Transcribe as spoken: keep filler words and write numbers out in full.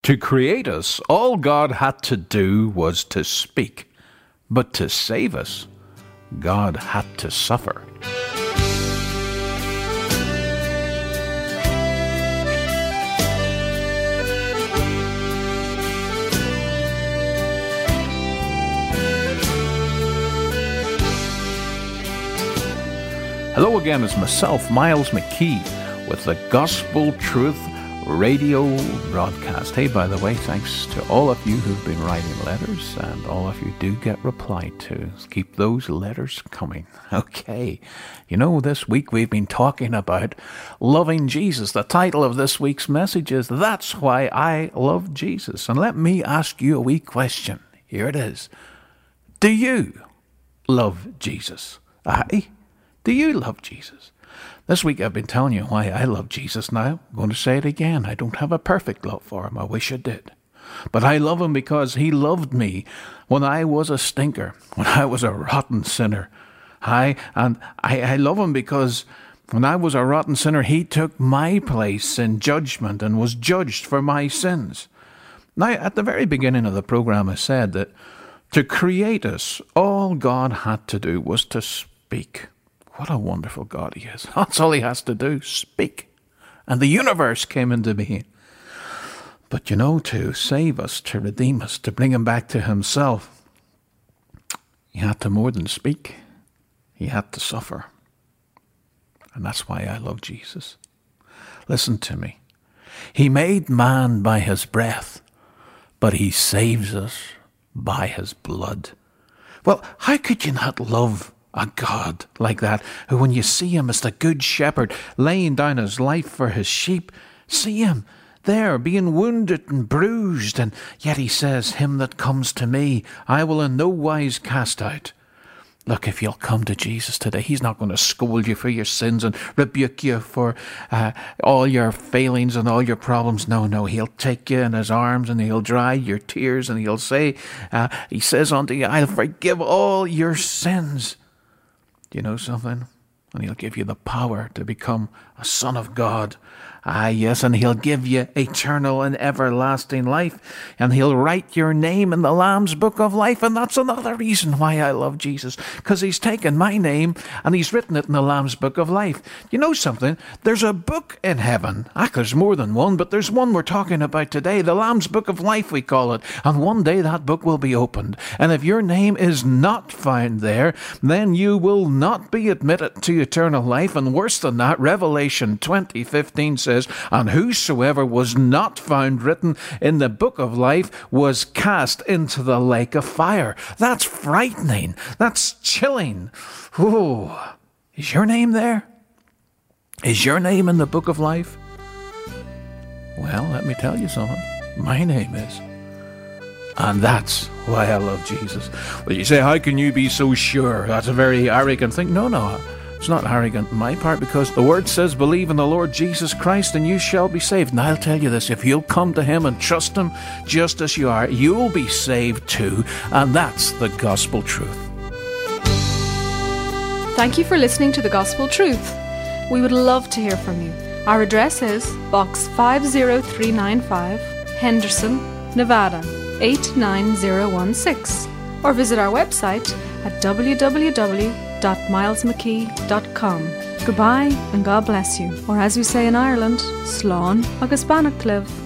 To create us, all God had to do was to speak. But to save us, God had to suffer. Hello again, it's myself, Miles McKee, with the Gospel Truth radio broadcast. Hey, by the way, thanks to all of you who've been writing letters, and all of you do get replied to. Keep those letters coming. Okay, you know, this week we've been talking about loving Jesus. The title of this week's message is, That's Why I Love Jesus. And let me ask you a wee question. Here it is. Do you love Jesus? Aye? Do you love Jesus? This week I've been telling you why I love Jesus. Now I'm going to say it again. I don't have a perfect love for him. I wish I did. But I love him because he loved me when I was a stinker, when I was a rotten sinner. I, and I, I love him because when I was a rotten sinner, he took my place in judgment and was judged for my sins. Now, at the very beginning of the program, I said that to create us, all God had to do was to speak. What a wonderful God he is. That's all he has to do, speak. And the universe came into being. But you know, to save us, to redeem us, to bring him back to himself, he had to more than speak. He had to suffer. And that's why I love Jesus. Listen to me. He made man by his breath, but he saves us by his blood. Well, how could you not love a God like that, who when you see him as the good shepherd laying down his life for his sheep, see him there being wounded and bruised, and yet he says, him that comes to me, I will in no wise cast out. Look, if you'll come to Jesus today, he's not going to scold you for your sins and rebuke you for uh, all your failings and all your problems. No, no, he'll take you in his arms and he'll dry your tears, and he'll say, uh, he says unto you, I'll forgive all your sins. Do you know something? And he'll give you the power to become a son of God. Ah, yes, and he'll give you eternal and everlasting life. And he'll write your name in the Lamb's Book of Life. And that's another reason why I love Jesus. Because he's taken my name and he's written it in the Lamb's Book of Life. You know something? There's a book in heaven. Ah, there's more than one, but there's one we're talking about today. The Lamb's Book of Life, we call it. And one day that book will be opened. And if your name is not found there, then you will not be admitted to eternal life. And worse than that, Revelation twenty fifteen says, and whosoever was not found written in the book of life was cast into the lake of fire. That's frightening. That's chilling. Ooh. Is your name there? Is your name in the book of life? Well, let me tell you something. My name is. And that's why I love Jesus. Well, you say, how can you be so sure? That's a very arrogant thing. No, no. It's not arrogant on my part, because the word says, believe in the Lord Jesus Christ and you shall be saved. And I'll tell you this, if you'll come to him and trust him just as you are, you'll be saved too. And that's the gospel truth. Thank you for listening to the Gospel Truth. We would love to hear from you. Our address is Box five zero three nine five, Henderson, Nevada, eight nine zero one six. Or visit our website at w w w dot miles mckee dot com. Goodbye and God bless you. Or as we say in Ireland, Slán agus Banach Cliv.